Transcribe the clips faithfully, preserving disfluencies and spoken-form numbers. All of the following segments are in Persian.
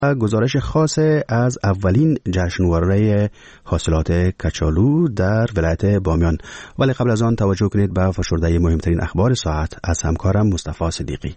گزارش خاص از اولین جشنواره حاصلات کچالو در ولایت بامیان. ولی قبل از آن توجه کنید به فشرده مهمترین اخبار ساعت از همکارم مصطفی صدیقی.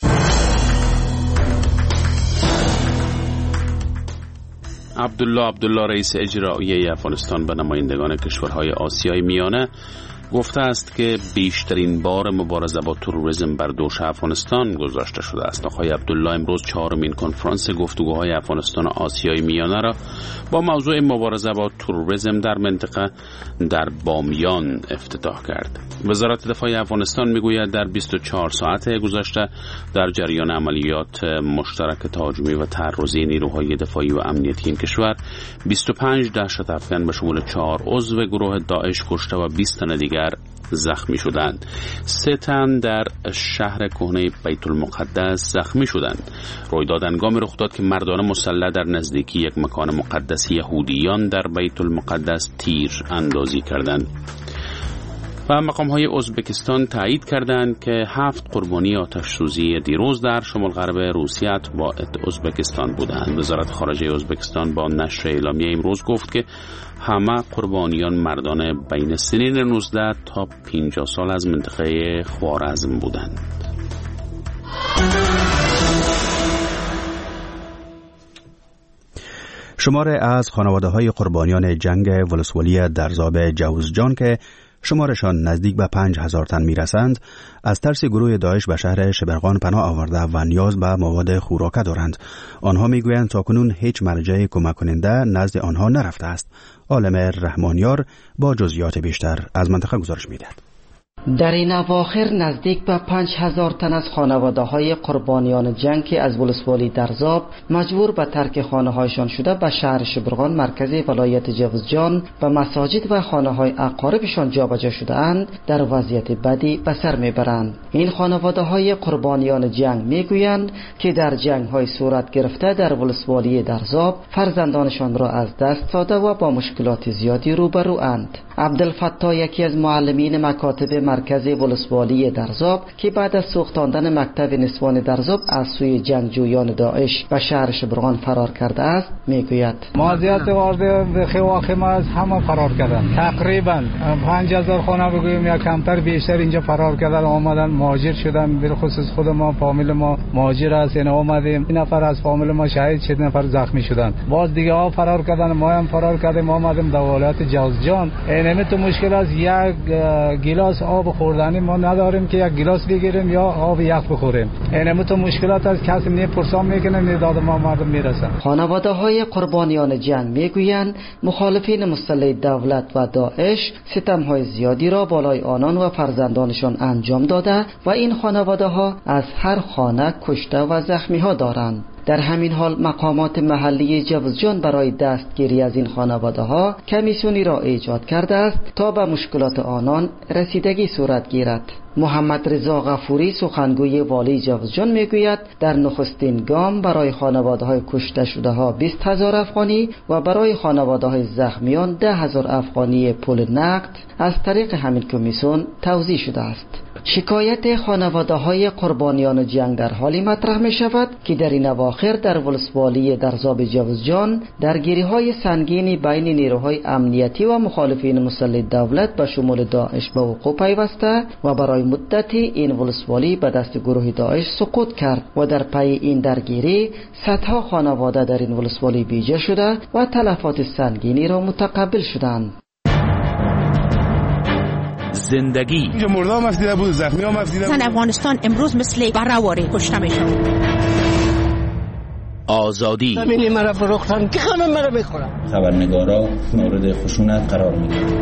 عبدالله عبدالله رئیس اجرایی افغانستان به نمایندگان کشورهای آسیای میانه گفته است که بیشترین بار مبارزه با تروریسم بر دوش افغانستان گذاشته شده است. آقای عبدالله امروز چهارمین کنفرانس گفتگوهای افغانستان و آسیای میانه را با موضوع مبارزه با تروریسم در منطقه در بامیان افتتاح کرد. وزارت دفاع افغانستان میگوید در بیست و چهار ساعت گذشته در جریان عملیات مشترک تهاجمی و تعرضی نیروهای دفاعی و امنیتی این کشور بیست و پنج دهشت افغان به شمول چهار عضو گروه داعش کشته و بیست تن دیگر زخمی شدند. سه تن در شهر کهنه بیت المقدس زخمی شدند. رویداد هنگامی رخ داد که مردان مسلح در نزدیکی یک مکان مقدس یهودیان در بیت المقدس تیر اندازی کردند. و مقام‌های ازبکستان تایید کردند که هفت قربانی آتش‌سوزی دیروز در شمال غرب روسیه اتباع ازبکستان بودند. وزارت خارجه ازبکستان با نشر اعلامیه امروز گفت که همه قربانیان مردان بین سنین نوزده تا پنجاه سال از منطقه خوارزم بودند. شماره از خانواده‌های قربانیان جنگ ولسوالی درزاب جوزجان که شمارشان نزدیک به پنج هزار تن میرسند از ترس گروه داعش به شهر شبرغان پناه آورده و نیاز به مواد خوراکه دارند. آنها میگویند تاکنون هیچ مرجع کمک کننده نزد آنها نرفته است. عالم رحمانیار با جزئیات بیشتر از منطقه گزارش میدهد. در این اواخر نزدیک به پنج هزار تن از خانواده‌های قربانیان جنگ که از ولسوالی درزاب مجبور به ترک خانه‌هایشان شده به شهر شبرغان مرکز ولایت جوزجان و مساجد و خانه‌های اقاربشان جابجا شده‌اند در وضعیت بدی به سر میبرند. این خانواده‌های قربانیان جنگ میگویند که در جنگ‌های صورت گرفته در ولسوالی درزاب فرزندانشان را از دست داده و با مشکلات زیادی روبروند. عبدالفتاح یکی از معلمین مکاتب مرکز ولسوالی درزاب که بعد از سوختاندن مکتب نسوان درزاب از سوی جنگجویان داعش به شهر شبرغان فرار کرده است میگوید مازیت وارد خواخم از همه فرار کردن. تقریبا پنج هزار خانه بگویم یا کمتر بیشتر اینجا فرار کردن، آمدن مهاجر شدن. بالخصوص خود ما فامیل ما مهاجر است، این آمدیم این نفر از فامیل ما شهید شد، نفر زخمی شدن. باز دیگه ها فرار کردن، ما هم فرار کردیم آمدیم در ولایت جوزجان. اینم تو مشکل از یک گیلاس آب خوردنی ما نداریم که یک گیلاس بگیریم یا آب یخ بخوریم. اینم تو مشکلات از کسی نه پرسان میکنه نه داد ما مردم میرسن. خانواده های قربانیان جنگ میگویند مخالفین مسلح دولت و داعش ستم های زیادی را بالای آنان و فرزندانشان انجام داده و این خانواده ها از هر خانه کشته و زخمی ها دارند. در همین حال مقامات محلی جوزجان برای دستگیری از این خانواده ها کمیسیونی را ایجاد کرده است تا به مشکلات آنان رسیدگی صورت گیرد. محمد رضا غفوری سخنگوی والی جوزجان میگوید در نخستین گام برای خانواده های کشته شده ها بیست هزار افغانی و برای خانواده های زخمیان ده هزار افغانی پول نقد از طریق همین کمیسیون توزیع شده است. شکایت خانواده های قربانیان جنگ در حالی مطرح می شود که در این اواخر در ولسوالی درزاب جوزجان درگیری های سنگینی بین نیروهای امنیتی و مخالفین مسلح دولت به شمول داعش به وقوع پیوسته و برای مدتی این ولسوالی به دست گروه داعش سقوط کرد و در پی این درگیری صدها خانواده در این ولسوالی بیجا شده و تلفات سنگینی را متقبل شدند. زندگی مرده هم افدیده بود، زخمی هم افدیده بود. زن افغانستان امروز مثل برهواری کشته میشن. آزادی زمینی مرا فروختن که همه مرا میخورن. خبرنگارا مورد خشونت قرار میگیرن.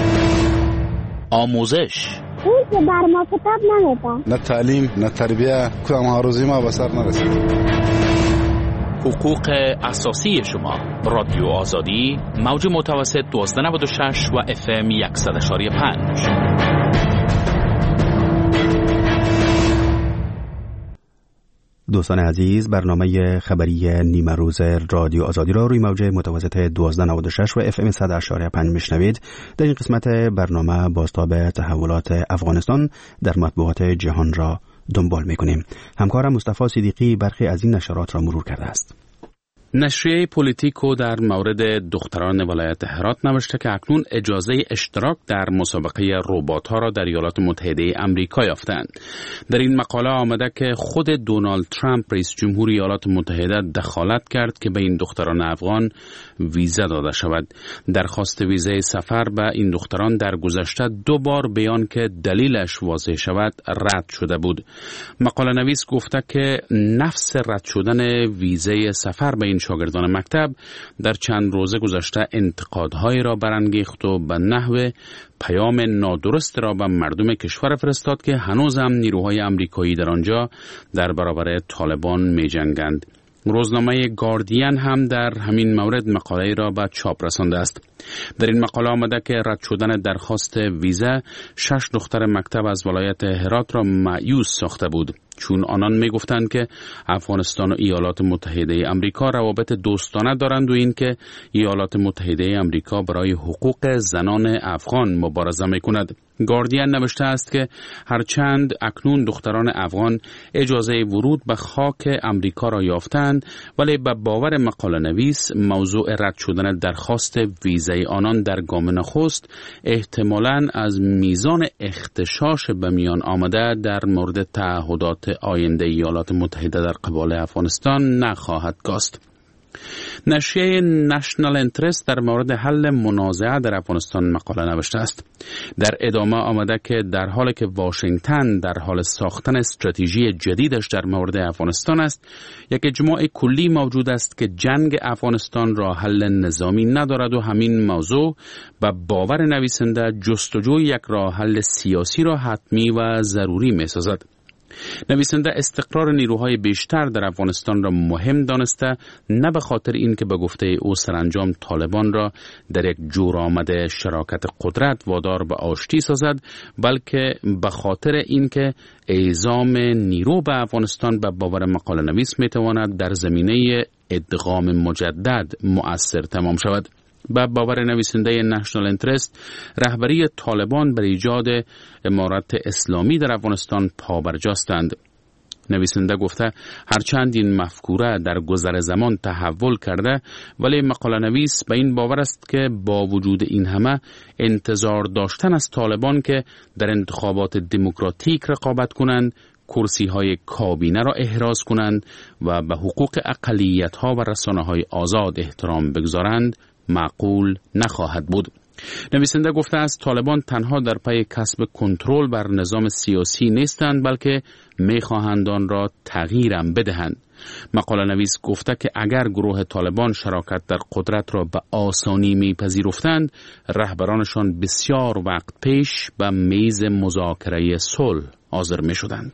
آموزش اون که بر ما کتاب نمیدن. نه تعلیم نه تربیه، کدام هاروزی ما به سر نرسید. حقوق اساسی شما. رادیو آزادی موج متوسط دوازده نود و شش و اف ام صد و پنج. دوستان عزیز، برنامه خبری نیمه روز رادیو آزادی را روی موج متوسط دوازده نود و شش و اف ام صد و پنج میشنوید. در این قسمت برنامه بازتاب تحولات افغانستان در مطبوعات جهان را دنبال میکنیم. همکارم مصطفی صدیقی برخی از این نشرات را مرور کرده است. نشریه پولیتیکو در مورد دختران ولایت هرات نوشته که اکنون اجازه اشتراک در مسابقه ربات‌ها را در ایالات متحده آمریکا یافتند. در این مقاله آمده که خود دونالد ترامپ رئیس جمهور ایالات متحده دخالت کرد که به این دختران افغان ویزا داده شود. درخواست ویزای سفر به این دختران در گذشته دو بار بیان که دلیلش واضح شود رد شده بود. مقاله نویس گفته که نفس رد شدن ویزای سفر به این شاگردان مکتب در چند روز گذشته انتقادهایی را برانگیخت و به نحو پیام نادرست را به مردم کشور فرستاد که هنوز هم نیروهای آمریکایی در آنجا در برابر طالبان می جنگند. روزنامه گاردین هم در همین مورد مقاله را به چاپ رسانده است. در این مقاله آمده که رد شدن درخواست ویزا شش دختر مکتب از ولایت هرات را مایوس ساخته بود، چون آنان می گفتند که افغانستان و ایالات متحده آمریکا روابط دوستانه دارند و اینکه ایالات متحده آمریکا برای حقوق زنان افغان مبارزه می کند. گاردین نوشته است که هرچند اکنون دختران افغان اجازه ورود به خاک آمریکا را یافتند، ولی به باور مقاله نویس موضوع رد شدن درخواست ویزای آنان در گام نخست احتمالاً از میزان اختشاش به میان آمده در مورد تعهدات آینده ایالات متحده در قبال افغانستان نخواهد کاست. نشریه نشنال انترست در مورد حل منازعه در افغانستان مقاله نوشته است. در ادامه آمده که در حالی که واشنگتن در حال ساختن استراتژی جدیدش در مورد افغانستان است، یک اجماع کلی موجود است که جنگ افغانستان را حل نظامی ندارد و همین موضوع به باور نویسنده جستجوی یک راه حل سیاسی را حتمی و ضروری می سازد. نویسنده استقرار نیروهای بیشتر در افغانستان را مهم دانسته، نه به خاطر اینکه به گفته او سرانجام طالبان را در یک جور آمده شراکت قدرت وادار به آشتی سازد، بلکه به خاطر اینکه اعزام نیرو به افغانستان به باور مقاله نویس می تواند در زمینه ادغام مجدد مؤثر تمام شود. به باور نویسنده نشنال انترست، رهبری طالبان بر ایجاد امارت اسلامی در افغانستان پابرجاستند. نویسنده گفته هرچند این مفکوره در گذر زمان تحول کرده، ولی مقاله نویس به این باور است که با وجود این همه انتظار داشتن از طالبان که در انتخابات دموکراتیک رقابت کنند، کرسی های کابینه را احراز کنند و به حقوق اقلیت ها و رسانه های آزاد احترام بگذارند معقول نخواهد بود. نویسنده گفته است طالبان تنها در پی کسب کنترل بر نظام سیاسی نیستند، بلکه میخواهند آن را تغییرم بدهند. مقاله نویس گفته که اگر گروه طالبان شراکت در قدرت را به آسانی میپذیرفتند، رهبرانشان بسیار وقت پیش به میز مذاکره صلح حاضر میشدند.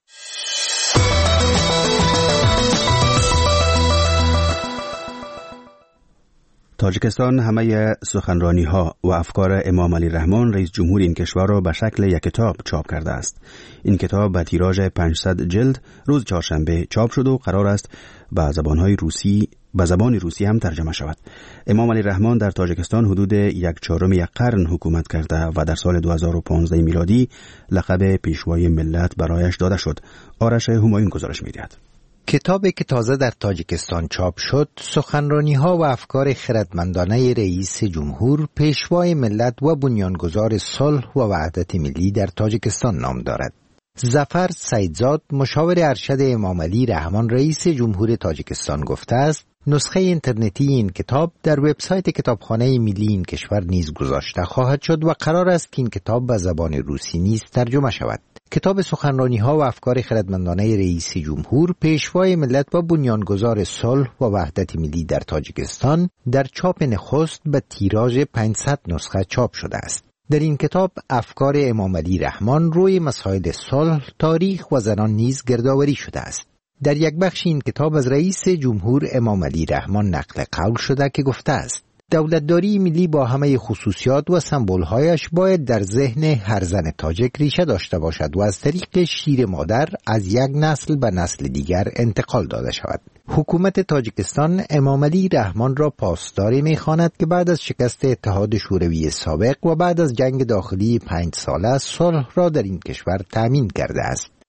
تاجیکستان همه سخنرانی ها و افکار امام علی رحمان رئیس جمهور این کشور را به شکل یک کتاب چاپ کرده است. این کتاب با تیراژ پانصد جلد روز چهارشنبه چاپ شد و قرار است به زبانهای روسی به زبان روسی هم ترجمه شود. امام علی رحمان در تاجیکستان حدود یک چهارم یک قرن حکومت کرده و در سال دو هزار و پانزده میلادی لقب پیشوای ملت برایش داده شد. آرش همایون گزارش می‌دهد. کتابی که تازه در تاجیکستان چاپ شد، سخنرانی‌ها و افکار خردمندانه رئیس جمهور، پیشوای ملت و بنیانگذار صلح و وحدت ملی در تاجیکستان نام دارد. ظفر سیدزاد، مشاور ارشد امام علی رحمان رئیس جمهور تاجیکستان گفته است نسخه اینترنتی این کتاب در وبسایت کتابخانه ملی این کشور نیز گذاشته خواهد شد و قرار است که این کتاب به زبان روسی نیز ترجمه شود. کتاب سخنرانی‌ها و افکار خردمندانه رئیس جمهور، پیشوای ملت و بنیانگذار صلح و وحدت ملی در تاجیکستان در چاپ نخست به تیراژ پانصد نسخه چاپ شده است. در این کتاب افکار امام علی رحمان روی مسائل صلح، تاریخ و زنان نیز گردآوری شده است. در یک بخش این کتاب از رئیس جمهور امام علی رحمان نقل قول شده که گفته است دولتداری ملی با همه خصوصیات و سمبول‌هایش باید در ذهن هر زن تاجیک ریشه داشته باشد و از طریق شیر مادر از یک نسل به نسل دیگر انتقال داده شود. حکومت تاجیکستان امام علی رحمان را پاسداری می‌خواند که بعد از شکست اتحاد شوروی سابق و بعد از جنگ داخلی پنج ساله صلح را در این کشور تامین کرده است.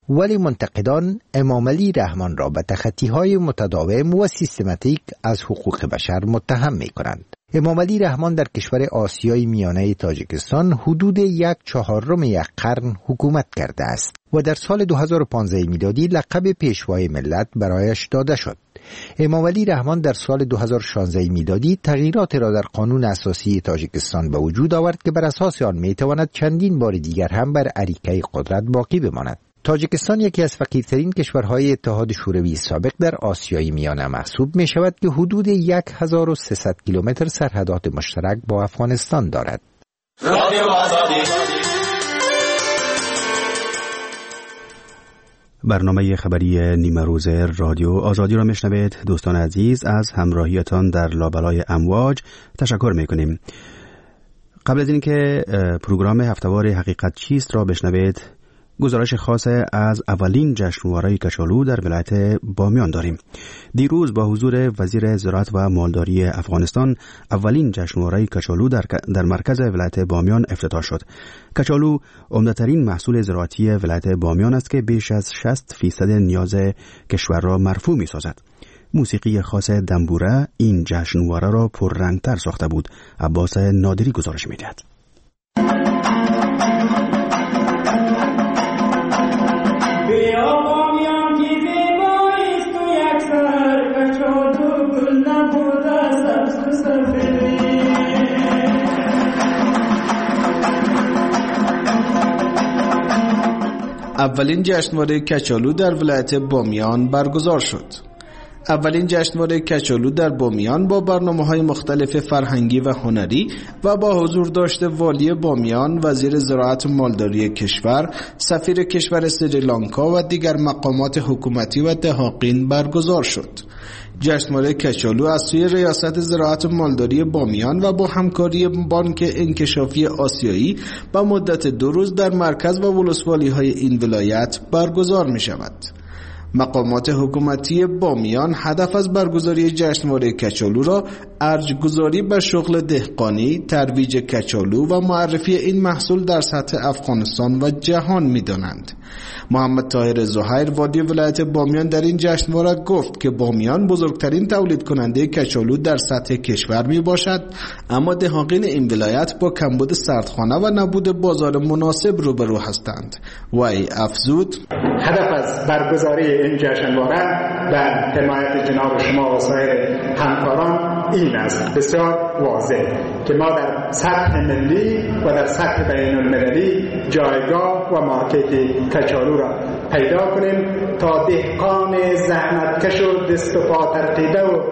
ولی منتقدان امام علی رحمان را به تخطی‌های متداوم و سیستماتیک از حقوق بشر متهم می‌کنند. امام علی رحمان در کشور آسیای میانه تاجیکستان حدود یک چهارم یک قرن حکومت کرده است و در سال دو هزار و پانزده میلادی لقب پیشوای ملت برایش داده شد. امام علی رحمان در سال دو هزار و شانزده میلادی تغییرات را در قانون اساسی تاجیکستان به وجود آورد که بر اساس آن میتواند چندین بار دیگر هم بر اریکه قدرت باقی بماند. تاجیکستان یکی از فقیرترین کشورهای اتحاد شوروی سابق در آسیای میانه محسوب می شود که حدود هزار و سیصد کیلومتر سرحدات مشترک با افغانستان دارد. برنامه خبری نیمه روز رادیو آزادی را میشنوید. دوستان عزیز، از همراهیتان در لابلای امواج تشکر میکنیم. قبل از اینکه پروگرام هفتهوار حقیقت چیست را بشنوید، گزارش خاص از اولین جشنواره کچالو در ولایت بامیان داریم. دیروز با حضور وزیر زراعت و مالداری افغانستان اولین جشنواره کچالو در, در مرکز ولایت بامیان افتتاح شد. کچالو عمده‌ترین محصول زراعتی ولایت بامیان است که بیش از شصت فیصد نیاز کشور را مرفوع می سازد. موسیقی خاص دنبوره این جشنواره را پررنگتر ساخته بود. عباس نادری گزارش می دهد. اولین جشنواره کچالو در ولایت بامیان برگزار شد. اولین جشنواره کچالو در بامیان با برنامه‌های مختلف فرهنگی و هنری و با حضور داشته والی بامیان، وزیر زراعت و مالداری کشور، سفیر کشور سریلانکا و دیگر مقامات حکومتی و دهاقین برگزار شد. جشنواره کچالو از سوی ریاست زراعت و مالداری بامیان و با همکاری بانک انکشافی آسیایی با مدت دو روز در مرکز و ولسوالی‌های این ولایت برگزار می شود. مقامات حکومتی بامیان هدف از برگزاری جشنواره کچالو را ارجگذاری به شغل دهقانی، ترویج کچالو و معرفی این محصول در سطح افغانستان و جهان می دانند. محمد طاهر زهیر والی ولایت بامیان در این جشنواره گفت که بامیان بزرگترین تولید کننده کچالو در سطح کشور می باشد، اما دهاقین این ولایت با کمبود سردخانه و نبود بازار مناسب روبرو هستند. وی افزود: هدف از برگزاری این جشنواره در حمایت جناب شما و سایر همکاران این است، بسیار واضح، که ما در سطح ملی و در سطح بین المللی جایگاه و مارکت کچالو را پیدا کنیم تا دهقان زحمتکش و دست و پا ترقیده و